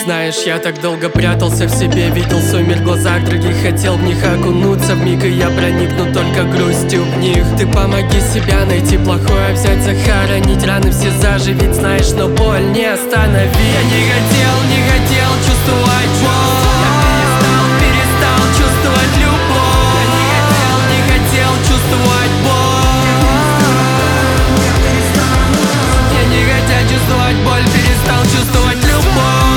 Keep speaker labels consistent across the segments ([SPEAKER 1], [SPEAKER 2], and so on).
[SPEAKER 1] Знаешь, я так долго прятался в себе, видел свой мир в глазах других, хотел в них окунуться вмиг, и я проникну только грустью в них. Ты помоги себя найти плохое, взять захоронить раны все заживить, знаешь, но боль не остановить. Я не хотел чувствовать боль. Я перестал чувствовать любовь. Я не хотел чувствовать боль. Я не хотел чувствовать боль, перестал чувствовать любовь.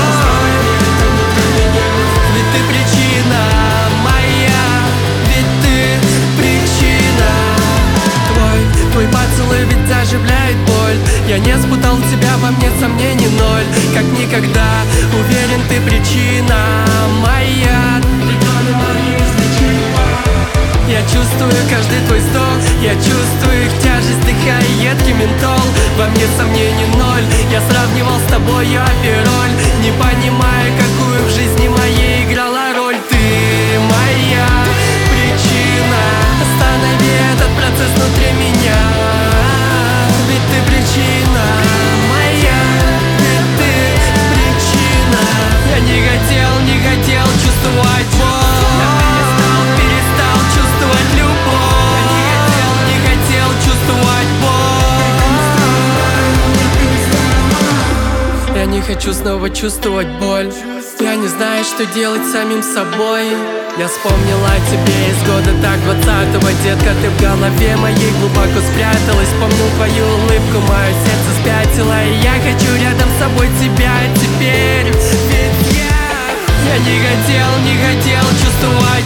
[SPEAKER 1] Ведь ты причина моя, ведь ты причина. Твой поцелуй ведь заживляет боль. Я не спутал тебя, во мне сомнений ноль. Как никогда, уверен, ты причина моя. Я чувствую каждый твой вздох, я чувствую их тяжесть, дыхая едкий ментол. Во мне сомнений ноль, я сравнивал с тобой роль, не понимая, какую в жизни моей играла роль. Ты моя причина, останови этот процесс внутри меня. Ведь ты причина моя, ведь ты причина. Я не хотел чувствовать боль. Перестал чувствовать любовь. Я не хотел чувствовать боль. Я не хочу снова чувствовать боль. Я не знаю, что делать с самим собой. Я вспомнила о тебе из года так 20-го. Детка, ты в голове моей глубоко спряталась. Помнил твою улыбку, мое сердце спятило. И я хочу рядом с собой тебя теперь. Ведь я не хотел чувствовать